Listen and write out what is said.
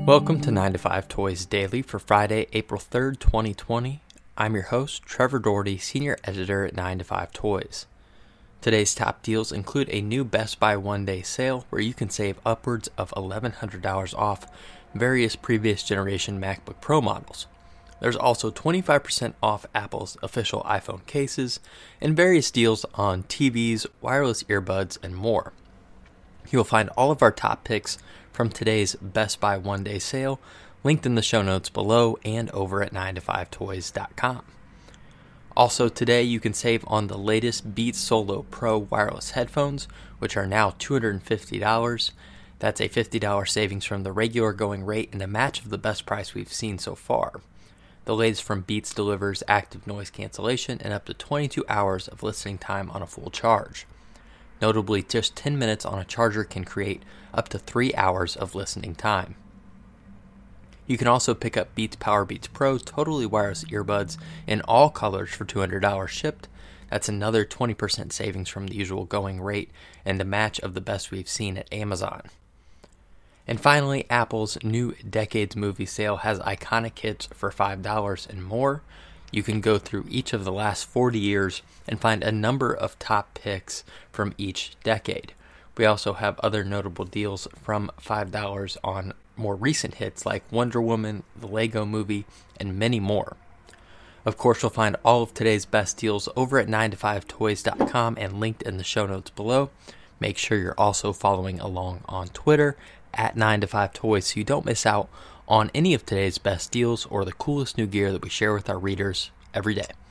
Welcome to 9 to 5 Toys Daily for Friday, April 3rd, 2020. I'm your host, Trevor Doherty, Senior Editor at 9 to 5 Toys. Today's top deals include a new Best Buy one-day sale where you can save upwards of $1,100 off various previous generation MacBook Pro models. There's also 25% off Apple's official iPhone cases and various deals on TVs, wireless earbuds, and more. You'll find all of our top picks from today's Best Buy one-day sale linked in the show notes below and over at 9to5toys.com. Also today you can save on the latest Beats Solo Pro wireless headphones, which are now $250. That's a $50 savings from the regular going rate and a match of the best price we've seen so far. The latest from Beats delivers active noise cancellation and up to 22 hours of listening time on a full charge. Notably, just 10 minutes on a charger can create up to 3 hours of listening time. You can also pick up Beats Powerbeats Pro totally wireless earbuds in all colors for $200 shipped. That's another 20% savings from the usual going rate and a match of the best we've seen at Amazon. And finally, Apple's new Decades movie sale has iconic hits for $5 and more. You can go through each of the last 40 years and find a number of top picks from each decade. We also have other notable deals from $5 on more recent hits like Wonder Woman, the Lego Movie, and many more. Of course, you'll find all of today's best deals over at 9to5toys.com and linked in the show notes below. Make sure you're also following along on Twitter at 9to5toys so you don't miss out on any of today's best deals or the coolest new gear that we share with our readers every day.